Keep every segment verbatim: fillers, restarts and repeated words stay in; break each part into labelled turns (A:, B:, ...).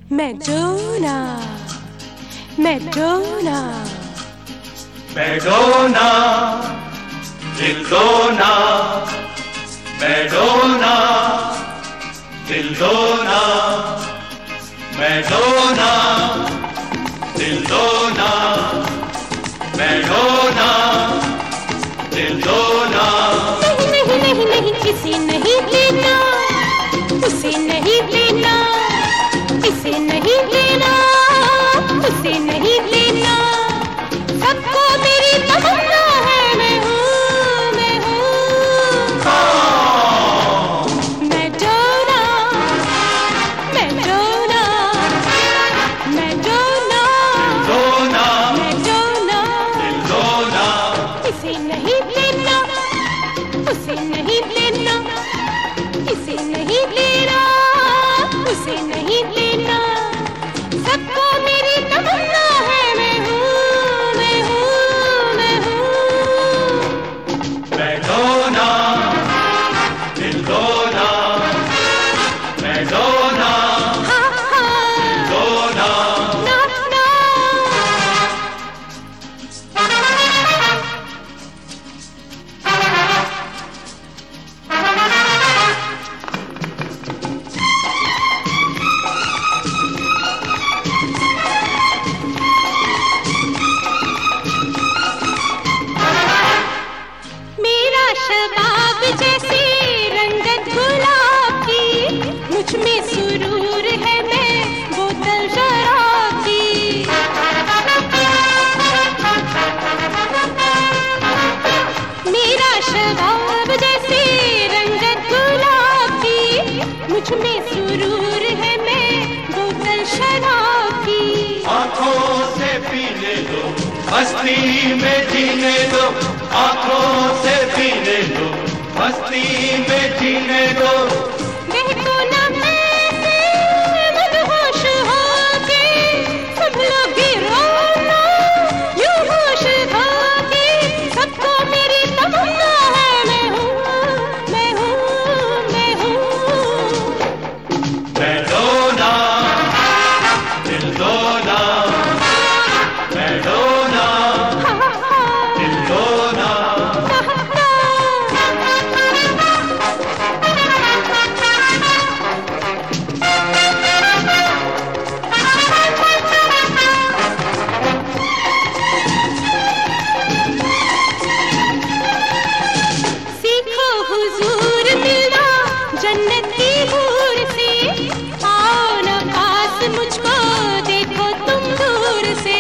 A: Madonna, Madonna,
B: Madonna, दिल दोना, Madonna, दिल दोना, मैडोना, दिल दोना, मैडोना, दिल दोना।
A: नहीं नहीं नहीं नहीं इसे नहीं लेना, उसे नहीं लेना, इसे नहीं लेना, उसे नहीं लेना। सबको मेरी तमन्ना है, मैं हूँ, मैं हूँ मैडोना, मैडोना, मैडोना,
B: दोना,
A: मैडोना,
B: दिल दोना।
A: इसे नहीं लेना, उसे नहीं लेना, इसे नहीं लेना, उसे नहीं लेना। सबको मेरी तमन्ना है, मैं हूँ, मैं हूँ, मैं हूँ
B: मैडोना, दिल दोना, मैडोना,
A: हाँ, हाँ,
B: दोना।
A: ना, ना। मेरा शबाब जैसे रंगत गुलाब की, मुझ में सुरूर है, मैं बोतल शराब की। मेरा शबाब जैसे रंगत गुलाब की, मुझ में सुरूर है, मैं बोतल शराब की।
B: आँखों से पीने दो, मस्ती में जीने दो, आँखों से पीने दो, मस्ती में जीने दो।
A: बहको ना मैं से मदहोश होके, सब लोग गिरो ना यूं होश होके। सबको मेरी तमन्ना है, मैं हूँ, मैं हूँ, मैं हूँ
B: मैडोना, दिल दोना, मैडोना, दिल दोना।
A: सीखो हुजूर मिलना जन्नत की हूर से, आओ ना पास मुझको देखो तुम दूर से।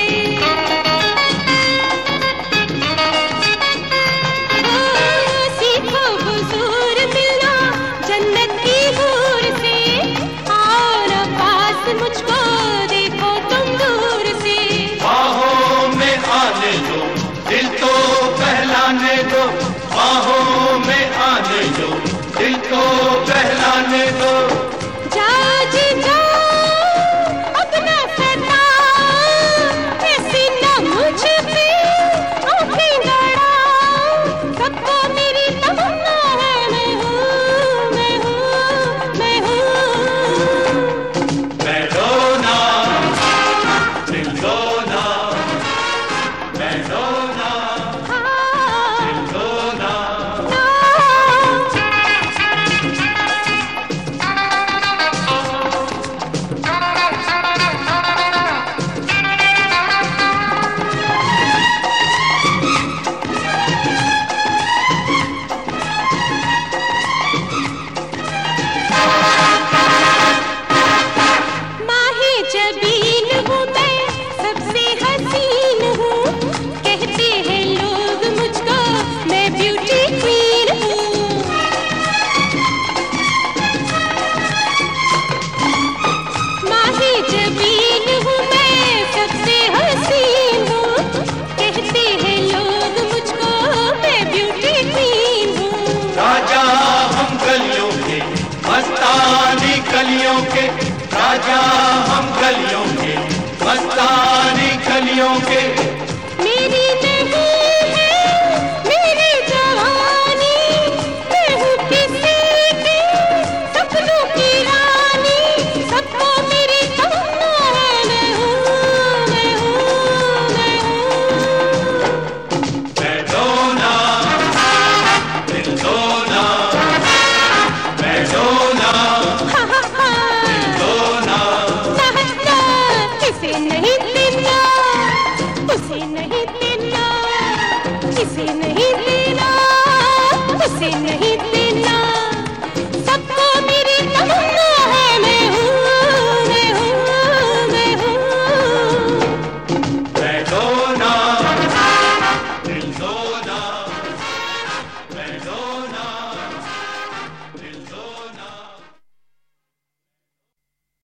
A: सीखो हुजूर मिलना जन्नत की हूर से, आओ ना पास मुझको देखो तुम दूर से।
B: बाहों में आने दो, दिल तो बहलाने दो, बाहों में आने दो, दिल को बहलाने दो।
A: जाओ जी जाओ, अपना सताओ, ऐसी ना मुझ पे आँखें गड़ाओ। सबको मेरी तमन्ना है, मैं हूँ, मैं हूँ, मैं हूँ
B: मैडोना, दिल दोना, मैडोना,
A: हाँ,
B: दिल दोना।
A: ना। माहे जबीन हूँ मैं, सबसे हसीन हूँ, कहते हैं लोग मुझको मैं ब्यूटी क्वीन हूँ। माहे जबीन हूँ मैं, सबसे हसीन हूँ, कहते हैं लोग मुझको मैं ब्यूटी क्वीन हूँ।
B: राजा हम गलियों के, मस्तानी गलियों के, राजा हम गलियों के, मस्तानी गलियों के।
A: मेरी नहीं है मेरी जवानी, मैं हूँ किसी की सपनों की रानी। सबको मेरी तमन्ना उसे नहीं देना, जिसे नहीं देना उसे नहीं